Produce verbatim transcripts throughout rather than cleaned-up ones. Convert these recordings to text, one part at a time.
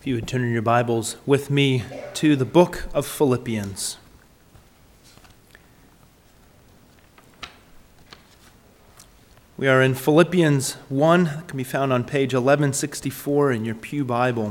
If you would turn in your Bibles with me to the book of Philippians. We are in Philippians one, that can be found on page eleven sixty-four in your Pew Bible.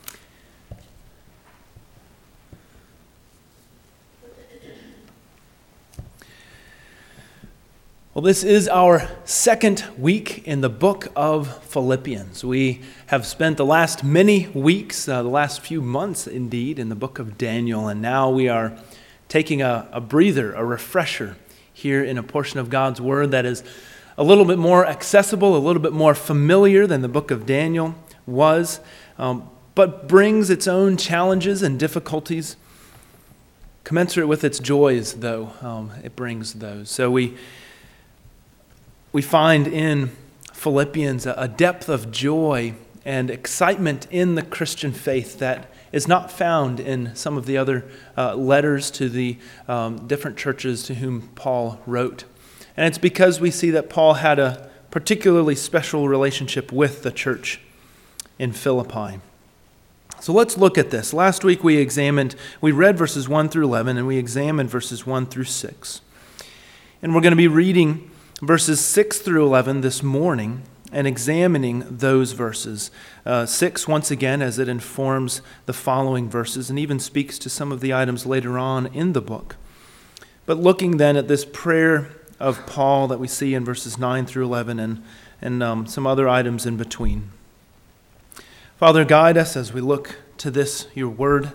Well, this is our second week in the book of Philippians. We have spent the last many weeks, uh, the last few months indeed, in the book of Daniel, and now we are taking a, a breather, a refresher here in a portion of God's Word that is a little bit more accessible, a little bit more familiar than the book of Daniel was, um, but brings its own challenges and difficulties. Commensurate with its joys, though, um, it brings those. So we We find in Philippians a depth of joy and excitement in the Christian faith that is not found in some of the other uh, letters to the um, different churches to whom Paul wrote. And it's because we see that Paul had a particularly special relationship with the church in Philippi. So let's look at this. Last week we examined, we read verses one through eleven, and we examined verses one through six. And we're going to be reading verses six through eleven this morning and examining those verses. Uh, six, once again, as it informs the following verses and even speaks to some of the items later on in the book. But looking then at this prayer of Paul that we see in verses nine through eleven and, and um, some other items in between. Father, guide us as we look to this, your word,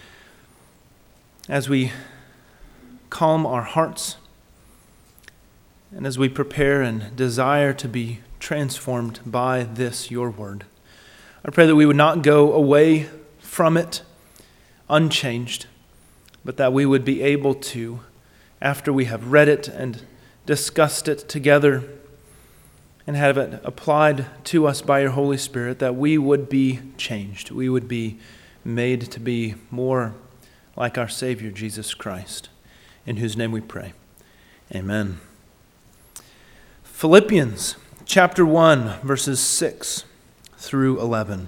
as we calm our hearts, and as we prepare and desire to be transformed by this, your word. I pray that we would not go away from it unchanged, but that we would be able to, after we have read it and discussed it together and have it applied to us by your Holy Spirit, that we would be changed. We would be made to be more like our Savior, Jesus Christ, in whose name we pray. Amen. Philippians chapter one, verses six through eleven.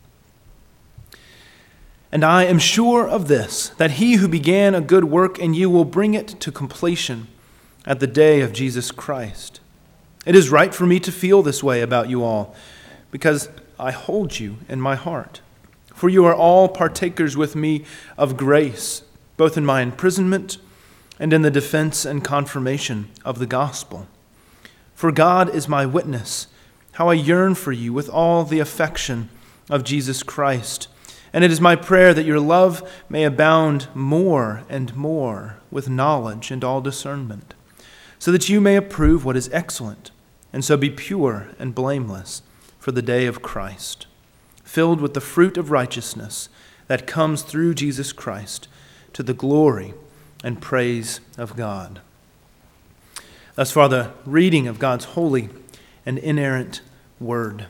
And I am sure of this, that he who began a good work in you will bring it to completion at the day of Jesus Christ. It is right for me to feel this way about you all, because I hold you in my heart. For you are all partakers with me of grace, both in my imprisonment and in the defense and confirmation of the gospel. For God is my witness, how I yearn for you with all the affection of Jesus Christ. And it is my prayer that your love may abound more and more with knowledge and all discernment, so that you may approve what is excellent, and so be pure and blameless for the day of Christ, filled with the fruit of righteousness that comes through Jesus Christ, to the glory and praise of God. Thus far, the reading of God's holy and inerrant word.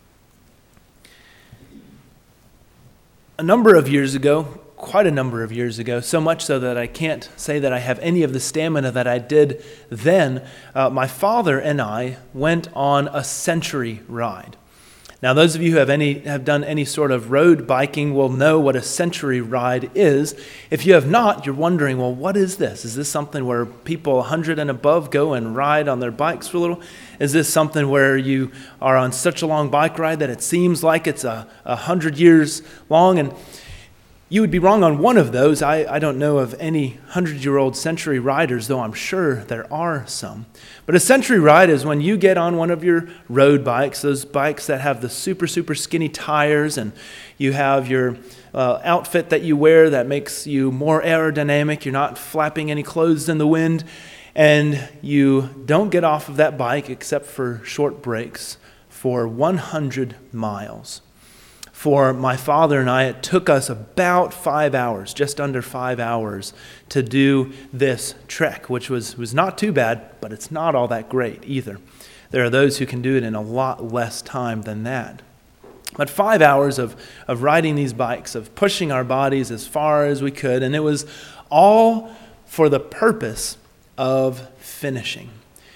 A number of years ago, quite a number of years ago, so much so that I can't say that I have any of the stamina that I did then, uh, my father and I went on a century ride. Now, those of you who have any have done any sort of road biking will know what a century ride is. If you have not, you're wondering, well, what is this? Is this something where people one hundred and above go and ride on their bikes for a little? Is this something where you are on such a long bike ride that it seems like it's a, a hundred years long? And you would be wrong on one of those. I, I don't know of any hundred-year-old century riders, though I'm sure there are some. But a century ride is when you get on one of your road bikes, those bikes that have the super, super skinny tires, and you have your uh, outfit that you wear that makes you more aerodynamic. You're not flapping any clothes in the wind, and you don't get off of that bike except for short breaks for one hundred miles. For my father and I, it took us about five hours, just under five hours, to do this trek, which was, was not too bad, but it's not all that great either. There are those who can do it in a lot less time than that. But five hours of, of riding these bikes, of pushing our bodies as far as we could, and it was all for the purpose of finishing.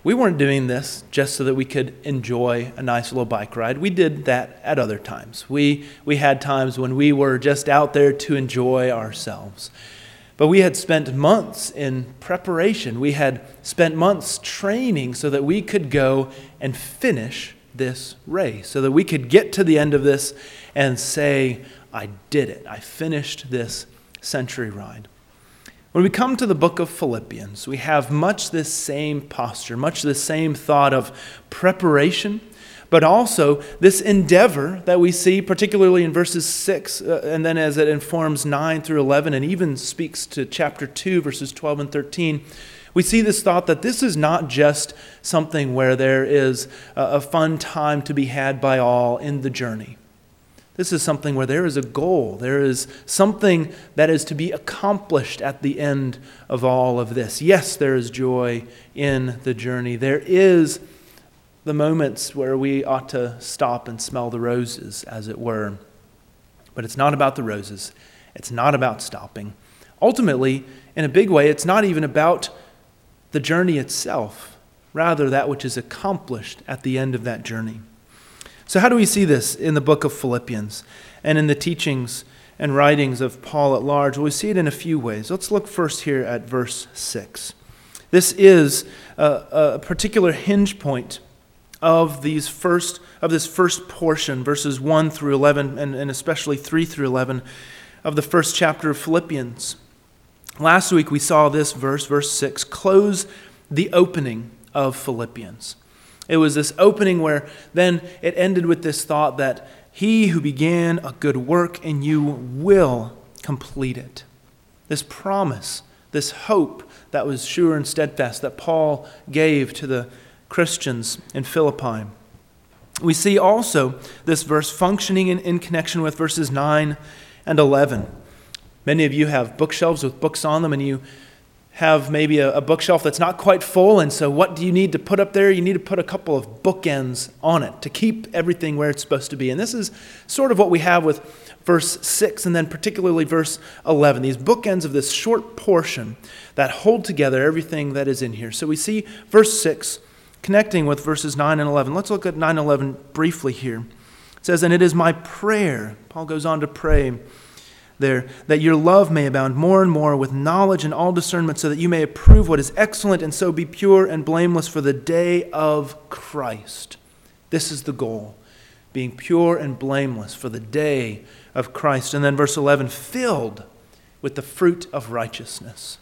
we weren't doing this just so that we could enjoy a nice little bike ride. We did that at other times. We, we had times when we were just out there to enjoy ourselves. But we had spent months in preparation. We had spent months training so that we could go and finish this race, so that we could get to the end of this and say, I did it. I finished this century ride. When we come to the book of Philippians, we have much this same posture, much this same thought of preparation, but also this endeavor that we see, particularly in verses six, uh, and then as it informs nine through eleven, and even speaks to chapter two, verses twelve and thirteen, we see this thought that this is not just something where there is a, a fun time to be had by all in the journey. This is something where there is a goal. There is something that is to be accomplished at the end of all of this. Yes, there is joy in the journey. There is the moments where we ought to stop and smell the roses, as it were. But it's not about the roses. It's not about stopping. Ultimately, in a big way, it's not even about the journey itself. Rather, that which is accomplished at the end of that journey. So how do we see this in the book of Philippians and in the teachings and writings of Paul at large? Well, we see it in a few ways. Let's look first here at verse six. This is a, a particular hinge point of these first of this first portion, verses one through eleven, and, and especially three through eleven of the first chapter of Philippians. Last week we saw this verse, verse six, close the opening of Philippians. It was this opening where then it ended with this thought that he who began a good work in you will complete it. This promise, this hope that was sure and steadfast that Paul gave to the Christians in Philippi. We see also this verse functioning in, in connection with verses nine and eleven. Many of you have bookshelves with books on them, and you have maybe a, a bookshelf that's not quite full, and so what do you need to put up there? You need to put a couple of bookends on it to keep everything where it's supposed to be. And this is sort of what we have with verse six and then particularly verse eleven, these bookends of this short portion that hold together everything that is in here. So we see verse six connecting with verses nine and eleven. Let's look at nine and eleven briefly here. It says, and it is my prayer, Paul goes on to pray there, that your love may abound more and more with knowledge and all discernment, so that you may approve what is excellent and so be pure and blameless for the day of Christ. This is the goal, being pure and blameless for the day of Christ. And then verse eleven, filled with the fruit of righteousness.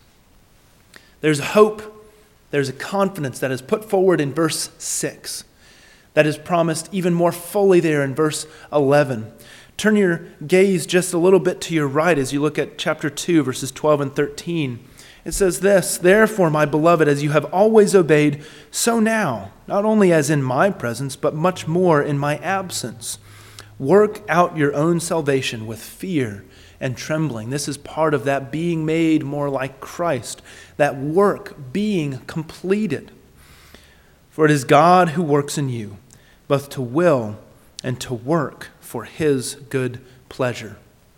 There's hope, there's a confidence that is put forward in verse six that is promised even more fully there in verse eleven. Turn your gaze just a little bit to your right as you look at chapter two, verses twelve and thirteen. It says this, therefore, my beloved, as you have always obeyed, so now, not only as in my presence, but much more in my absence, work out your own salvation with fear and trembling. This is part of that being made more like Christ, that work being completed. For it is God who works in you, both to will and to work for his good pleasure.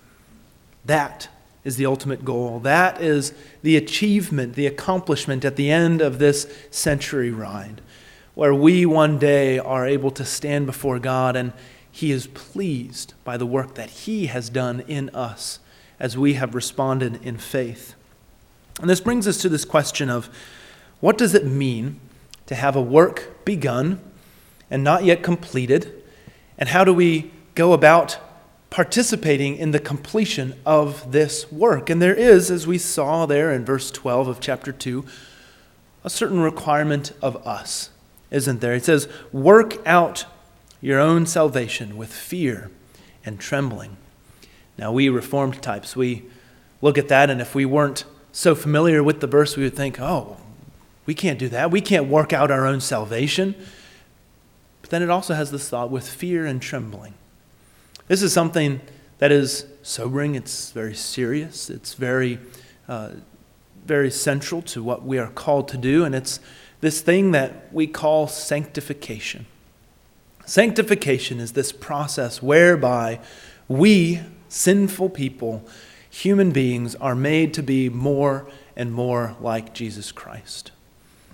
That is the ultimate goal. That is the achievement, the accomplishment at the end of this century ride, where we one day are able to stand before God and he is pleased by the work that he has done in us as we have responded in faith. And this brings us to this question of what does it mean to have a work begun and not yet completed? And how do we go about participating in the completion of this work? And there is, as we saw there in verse twelve of chapter two, a certain requirement of us, isn't there? It says, work out your own salvation with fear and trembling. Now, we Reformed types, we look at that, and if we weren't so familiar with the verse, we would think, oh, we can't do that. We can't work out our own salvation. But then it also has this thought with fear and trembling. This is something that is sobering. It's very serious. It's very, uh, very central to what we are called to do. And it's this thing that we call sanctification. Sanctification is this process whereby we, sinful people, human beings, are made to be more and more like Jesus Christ.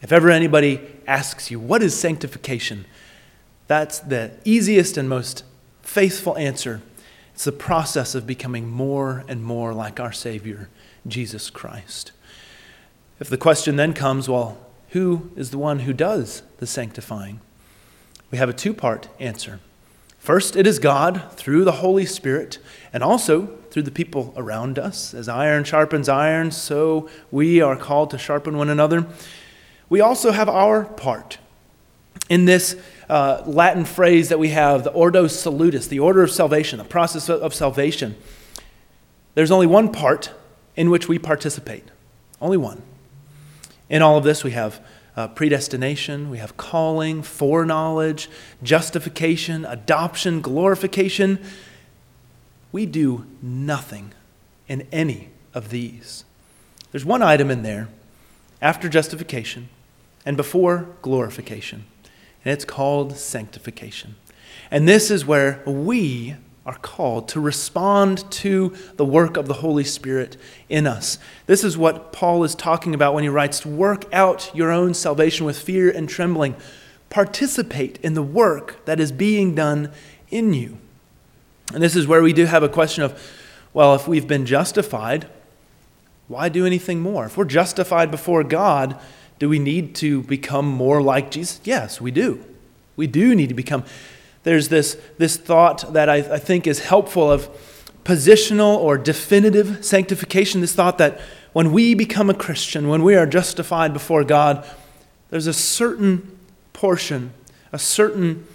If ever anybody asks you, what is sanctification? That's the easiest and most faithful answer. It's the process of becoming more and more like our Savior, Jesus Christ. If the question then comes, well, who is the one who does the sanctifying? We have a two-part answer. First, it is God through the Holy Spirit and also through the people around us. As iron sharpens iron, so we are called to sharpen one another. We also have our part in this uh, Latin phrase that we have, the Ordo Salutis, the order of salvation, the process of salvation. There's only one part in which we participate. Only one. In all of this, we have uh, predestination, we have calling, foreknowledge, justification, adoption, glorification. We do nothing in any of these. There's one item in there after justification and before glorification, and it's called sanctification. And this is where we are called to respond to the work of the Holy Spirit in us. This is what Paul is talking about when he writes, work out your own salvation with fear and trembling. Participate in the work that is being done in you. And this is where we do have a question of, well, if we've been justified, why do anything more? If we're justified before God, do we need to become more like Jesus? Yes, we do. We do need to become. There's this, this thought that I, I think is helpful of positional or definitive sanctification, this thought that when we become a Christian, when we are justified before God, there's a certain portion, a certain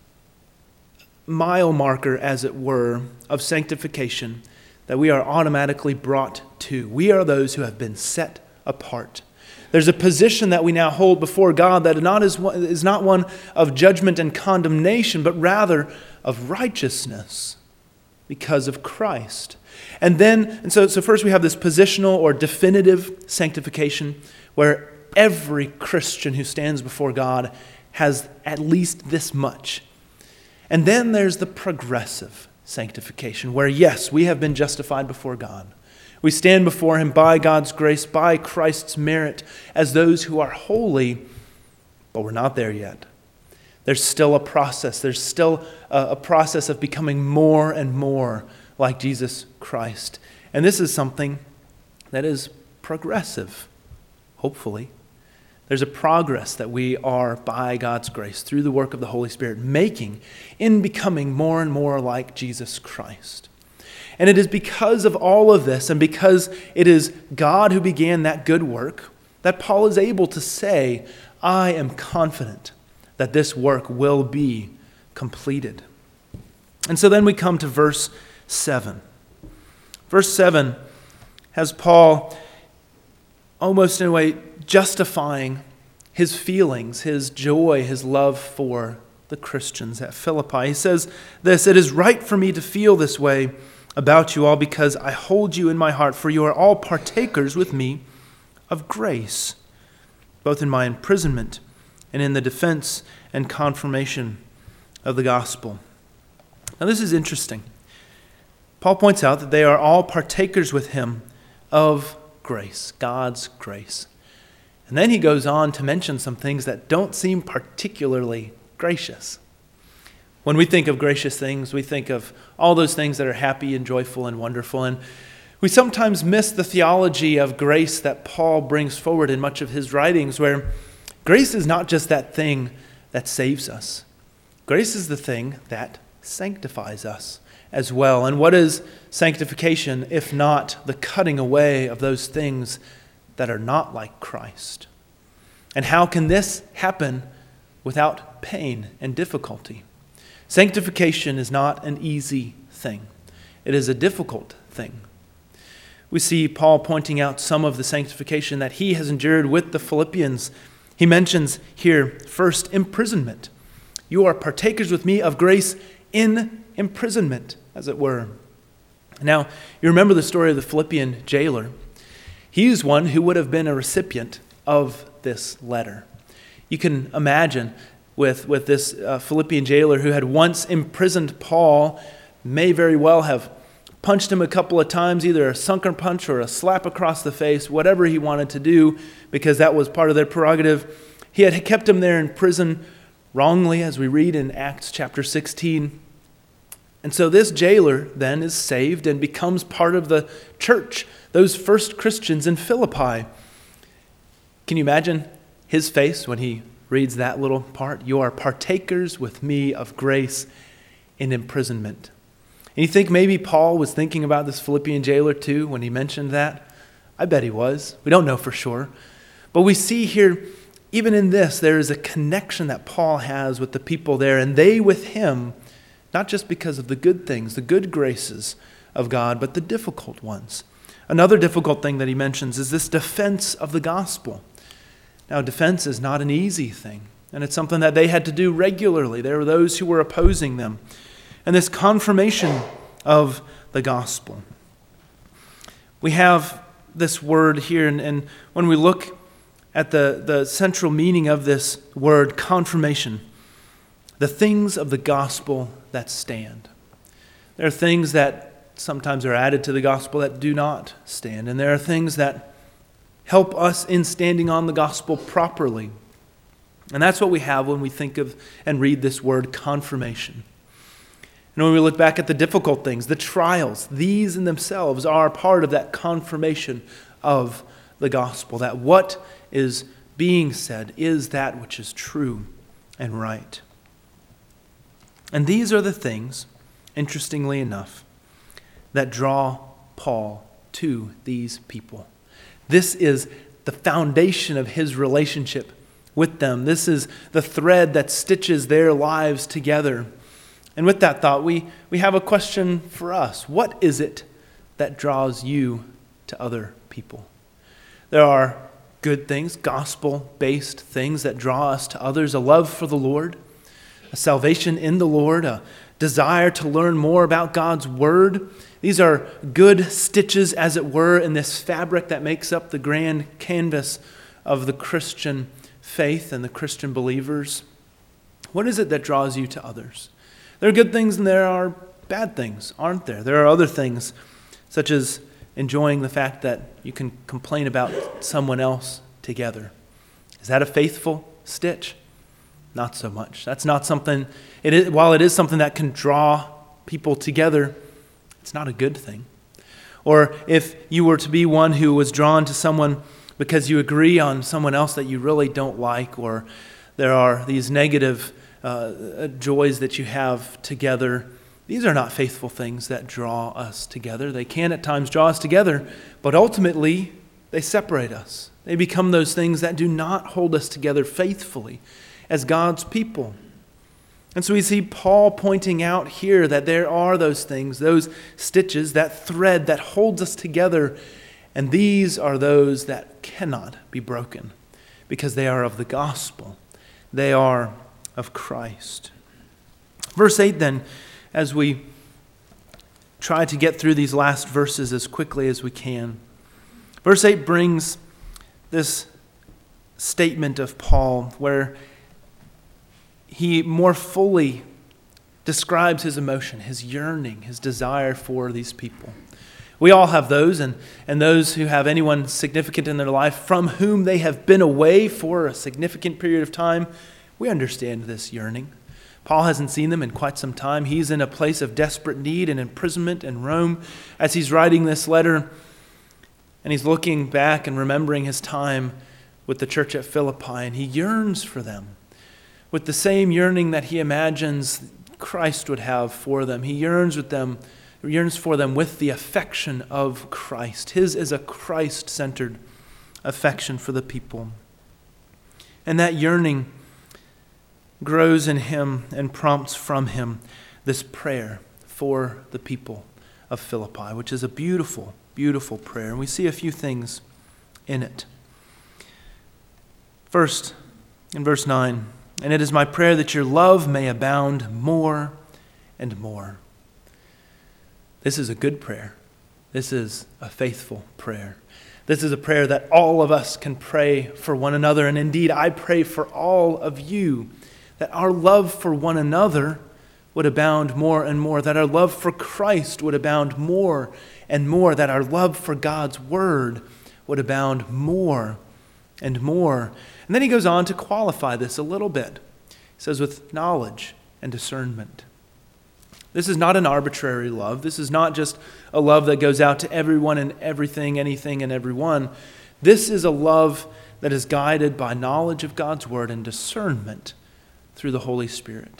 mile marker, as it were, of sanctification that we are automatically brought to. We are those who have been set apart. There's a position that we now hold before God that not is, is not one of judgment and condemnation, but rather of righteousness because of Christ. And then, and so, so first we have this positional or definitive sanctification where every Christian who stands before God has at least this much. And then there's the progressive sanctification where, yes, we have been justified before God. We stand before Him by God's grace, by Christ's merit, as those who are holy, but we're not there yet. There's still a process. There's still a, a process of becoming more and more like Jesus Christ. And this is something that is progressive, hopefully. There's a progress that we are, by God's grace, through the work of the Holy Spirit, making in becoming more and more like Jesus Christ. And it is because of all of this, and because it is God who began that good work, that Paul is able to say, I am confident that this work will be completed. And so then we come to verse seven. Verse seven has Paul almost in a way justifying his feelings, his joy, his love for the Christians at Philippi. He says this, it is right for me to feel this way about you all because I hold you in my heart, for you are all partakers with me of grace, both in my imprisonment and in the defense and confirmation of the gospel. Now this is interesting. Paul points out that they are all partakers with him of grace, God's grace. And then he goes on to mention some things that don't seem particularly gracious. When we think of gracious things, we think of all those things that are happy and joyful and wonderful. And we sometimes miss the theology of grace that Paul brings forward in much of his writings, where grace is not just that thing that saves us. Grace is the thing that sanctifies us as well. And what is sanctification if not the cutting away of those things that are not like Christ? And how can this happen without pain and difficulty? Sanctification is not an easy thing. It is a difficult thing. We see Paul pointing out some of the sanctification that he has endured with the Philippians. He mentions here, first, imprisonment. You are partakers with me of grace in imprisonment, as it were. Now, you remember the story of the Philippian jailer. He is one who would have been a recipient of this letter. You can imagine with, with this uh, Philippian jailer who had once imprisoned Paul, may very well have punched him a couple of times, either a sunken punch or a slap across the face, whatever he wanted to do, because that was part of their prerogative. He had kept him there in prison wrongly, as we read in Acts chapter sixteen. And so this jailer then is saved and becomes part of the church, those first Christians in Philippi. Can you imagine his face when he reads that little part? You are partakers with me of grace in imprisonment. And you think maybe Paul was thinking about this Philippian jailer too when he mentioned that? I bet he was. We don't know for sure. But we see here, even in this, there is a connection that Paul has with the people there, and they with him, not just because of the good things, the good graces of God, but the difficult ones. Another difficult thing that he mentions is this defense of the gospel. Now, defense is not an easy thing, and it's something that they had to do regularly. There were those who were opposing them. And this confirmation of the gospel. We have this word here, and, and when we look at the, the central meaning of this word, confirmation, the things of the gospel that stand. There are things that sometimes are added to the gospel that do not stand, and there are things that help us in standing on the gospel properly. And that's what we have when we think of and read this word, confirmation. And when we look back at the difficult things, the trials, these in themselves are part of that confirmation of the gospel, that what is being said is that which is true and right. And these are the things, interestingly enough, that draw Paul to these people. This is the foundation of his relationship with them. This is the thread that stitches their lives together. And with that thought, we, we have a question for us. What is it that draws you to other people? There are good things, gospel-based things that draw us to others, a love for the Lord, a salvation in the Lord, a desire to learn more about God's word. These are good stitches, as it were, in this fabric that makes up the grand canvas of the Christian faith and the Christian believers. What is it that draws you to others? There are good things and there are bad things, aren't there? There are other things, such as enjoying the fact that you can complain about someone else together. Is that a faithful stitch? Not so much. That's not something, it is, while it is something that can draw people together, it's not a good thing. Or if you were to be one who was drawn to someone because you agree on someone else that you really don't like, or there are these negative uh, joys that you have together, these are not faithful things that draw us together. They can at times draw us together, but ultimately they separate us. They become those things that do not hold us together faithfully as God's people. And so we see Paul pointing out here that there are those things, those stitches, that thread that holds us together, and these are those that cannot be broken because they are of the gospel. They are of Christ. Verse eight then, as we try to get through these last verses as quickly as we can. Verse eight brings this statement of Paul where he more fully describes his emotion, his yearning, his desire for these people. We all have those, and, and those who have anyone significant in their life from whom they have been away for a significant period of time, we understand this yearning. Paul hasn't seen them in quite some time. He's in a place of desperate need and imprisonment in Rome as he's writing this letter, and he's looking back and remembering his time with the church at Philippi, and he yearns for them with the same yearning that he imagines Christ would have for them. He yearns with them, yearns for them with the affection of Christ. His is a Christ-centered affection for the people. And that yearning grows in him and prompts from him this prayer for the people of Philippi, which is a beautiful, beautiful prayer. And we see a few things in it. First, in verse nine, and it is my prayer that your love may abound more and more. This is a good prayer. This is a faithful prayer. This is a prayer that all of us can pray for one another. And indeed, I pray for all of you that our love for one another would abound more and more, that our love for Christ would abound more and more, that our love for God's word would abound more and more. And then he goes on to qualify this a little bit. He says, with knowledge and discernment. This is not an arbitrary love. This is not just a love that goes out to everyone and everything, anything and everyone. This is a love that is guided by knowledge of God's word and discernment through the Holy Spirit.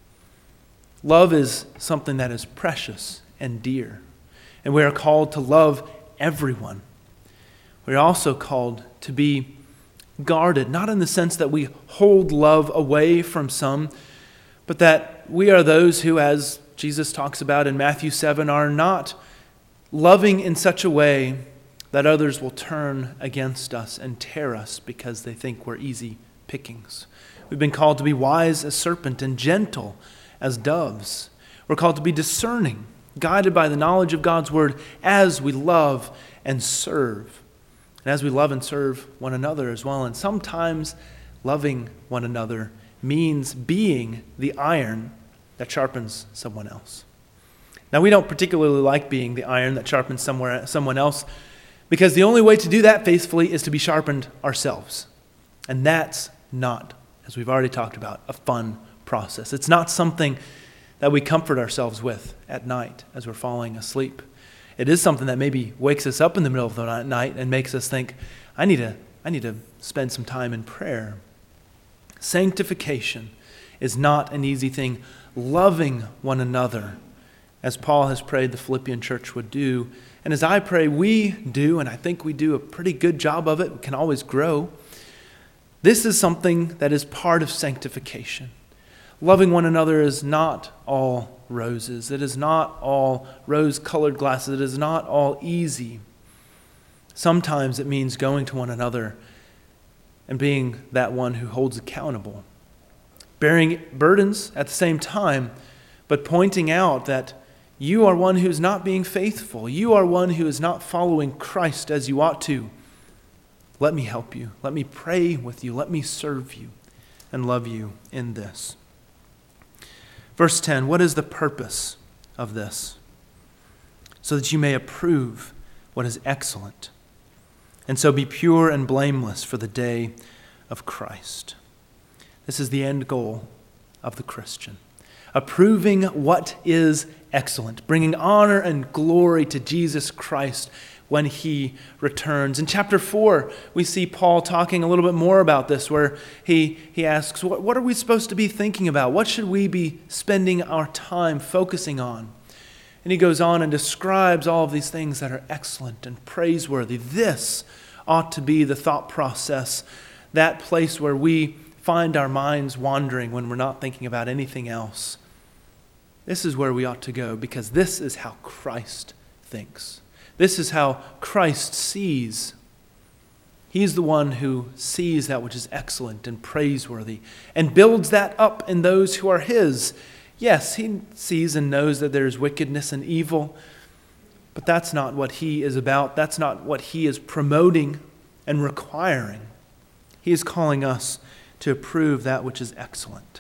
Love is something that is precious and dear, and we are called to love everyone. We are also called to be guarded, not in the sense that we hold love away from some, but that we are those who, as Jesus talks about in Matthew seven, are not loving in such a way that others will turn against us and tear us because they think we're easy pickings. We've been called to be wise as serpent and gentle as doves. We're called to be discerning, guided by the knowledge of God's word as we love and serve. And as we love and serve one another as well. And sometimes loving one another means being the iron that sharpens someone else. Now, we don't particularly like being the iron that sharpens somewhere, someone else, because the only way to do that faithfully is to be sharpened ourselves. And that's not, as we've already talked about, a fun process. It's not something that we comfort ourselves with at night as we're falling asleep. It is something that maybe wakes us up in the middle of the night and makes us think, I need to, I need to spend some time in prayer. Sanctification is not an easy thing. Loving one another, as Paul has prayed the Philippian church would do, and as I pray we do, and I think we do a pretty good job of it, we can always grow. This is something that is part of sanctification. Loving one another is not all roses. It is not all rose-colored glasses. It is not all easy. Sometimes it means going to one another and being that one who holds accountable. Bearing burdens at the same time, but pointing out that you are one who is not being faithful. You are one who is not following Christ as you ought to. Let me help you. Let me pray with you. Let me serve you and love you in this. Verse ten, what is the purpose of this? So that you may approve what is excellent, and so be pure and blameless for the day of Christ. This is the end goal of the Christian. Approving what is excellent, bringing honor and glory to Jesus Christ when he returns. In chapter four, we see Paul talking a little bit more about this, where he, he asks, what, what are we supposed to be thinking about? What should we be spending our time focusing on? And he goes on and describes all of these things that are excellent and praiseworthy. This ought to be the thought process, that place where we find our minds wandering when we're not thinking about anything else. This is where we ought to go, because this is how Christ thinks. This is how Christ sees. He's the one who sees that which is excellent and praiseworthy and builds that up in those who are his. Yes, he sees and knows that there is wickedness and evil, but that's not what he is about. That's not what he is promoting and requiring. He is calling us to approve that which is excellent.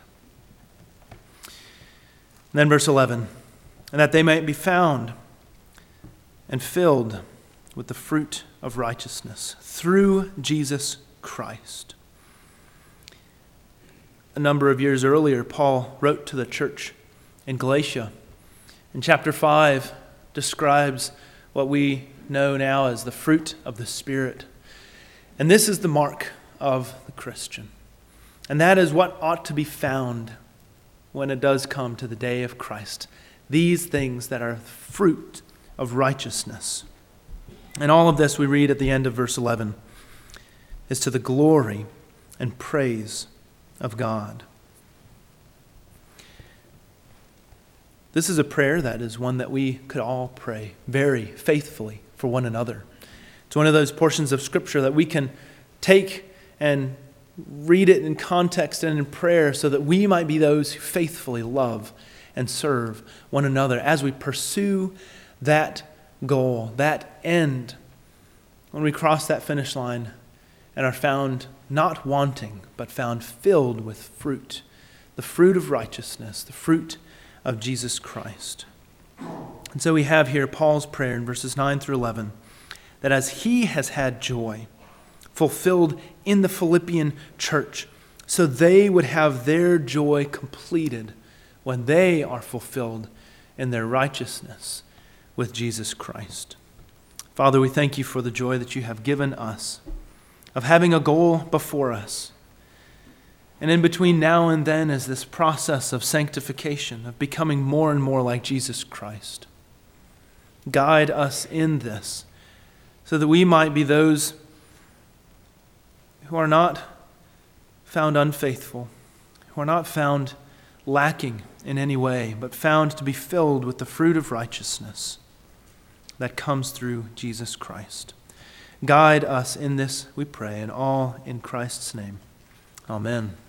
And then verse eleven, and that they might be found and filled with the fruit of righteousness through Jesus Christ. A number of years earlier, Paul wrote to the church in Galatia. In chapter five, describes what we know now as the fruit of the Spirit. And this is the mark of the Christian. And that is what ought to be found when it does come to the day of Christ. These things that are fruit of righteousness. And all of this we read at the end of verse eleven is to the glory and praise of God. This is a prayer that is one that we could all pray very faithfully for one another. It's one of those portions of Scripture that we can take and read it in context and in prayer so that we might be those who faithfully love and serve one another as we pursue that goal, that end, when we cross that finish line and are found not wanting, but found filled with fruit, the fruit of righteousness, the fruit of Jesus Christ. And so we have here Paul's prayer in verses nine through eleven, that as he has had joy fulfilled in the Philippian church, so they would have their joy completed when they are fulfilled in their righteousness with Jesus Christ. Father, we thank you for the joy that you have given us of having a goal before us. And in between now and then is this process of sanctification, of becoming more and more like Jesus Christ. Guide us in this so that we might be those who are not found unfaithful, who are not found lacking in any way, but found to be filled with the fruit of righteousness that comes through Jesus Christ. Guide us in this, we pray, and all in Christ's name. Amen.